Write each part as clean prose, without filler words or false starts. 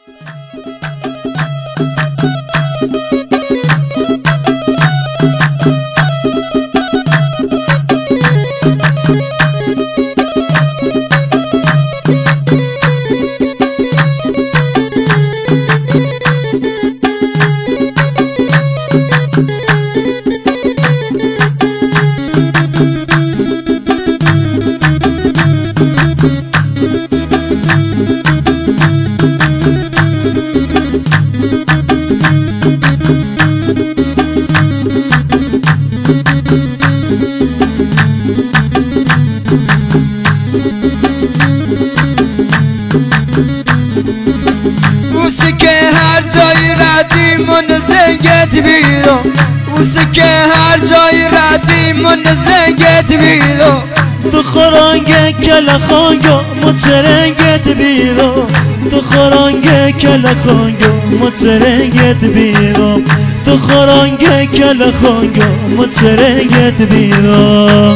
که هر جای ردیمون زنگت بیرو تو خورانگ کلخانگو مترنگت بیرو تو خورانگ کلخانگو مترنگت بیرو تو خورانگ کلخانگو مترنگت بیرو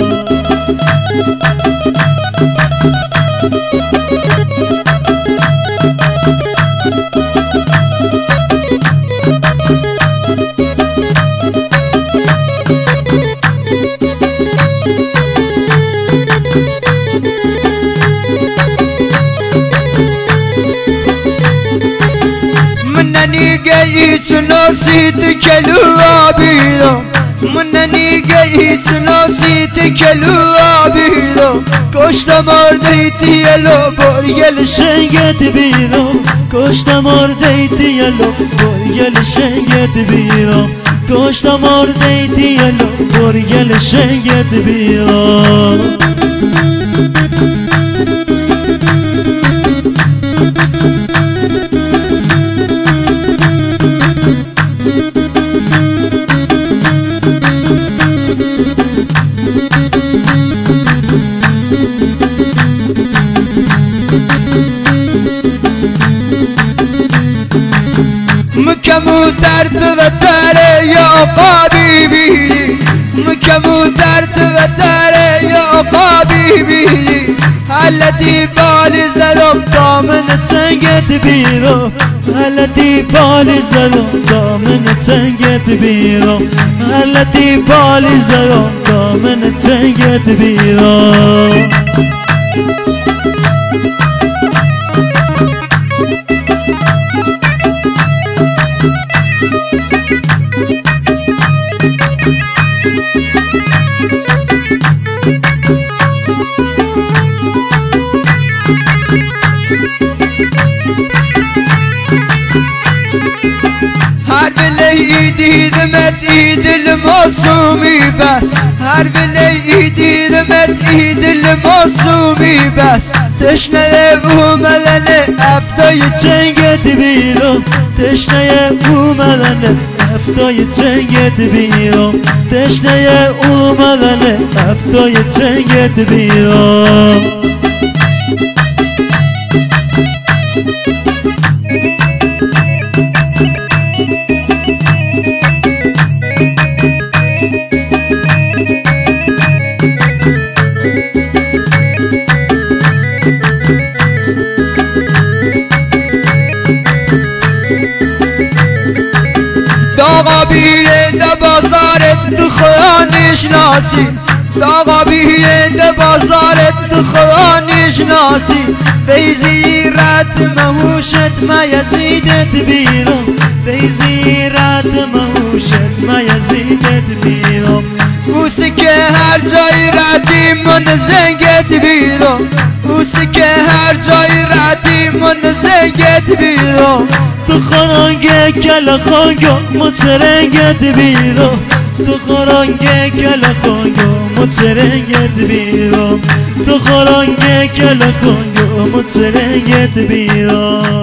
هیچ ناسیت کلو آبیدو مننی که هیچ ناسیت کلو آبیدو کشتم آردیتی الو برگل شنگت بیرو کشتم آردیتی الو برگل شنگت بیرو کشتم آردیتی الو برگل شنگت بیرو مکمو درد و دره یا قابی بیلی مکمو درد و دره یا قابی بیلی حالتی بالی زدم دامن تنگت بیرو حالتی بالی زدم دامن تنگت بیرو حالتی بالی زدم دامن تنگت بیرو هر بله دیدمت عید المعصومی بس هر بله دیدمت عید المعصومی بس تشنه اومدن افتای چنگت بیرو تشنه اومدن افتای چنگت بیرو تشنه اومدن افتای چنگت بیرو داغا بیه بازارت تو خدا نشناسی داغا بیه بازارت تو خدا نشناسی بیزیرت مهوشت ما یزیدت بیرو بیزیرت مهوشت ما یزیدت بیرو اوسی که هر جای ردیمون زنگت بیرو اوسی که هر جای ردیمون زنگت بیرو تو خورانگ کلخانگو مترنگت بیرو تو خورانگ کلخانگو مترنگت بیرو تو خورانگ کلخانگو مترنگت بیرو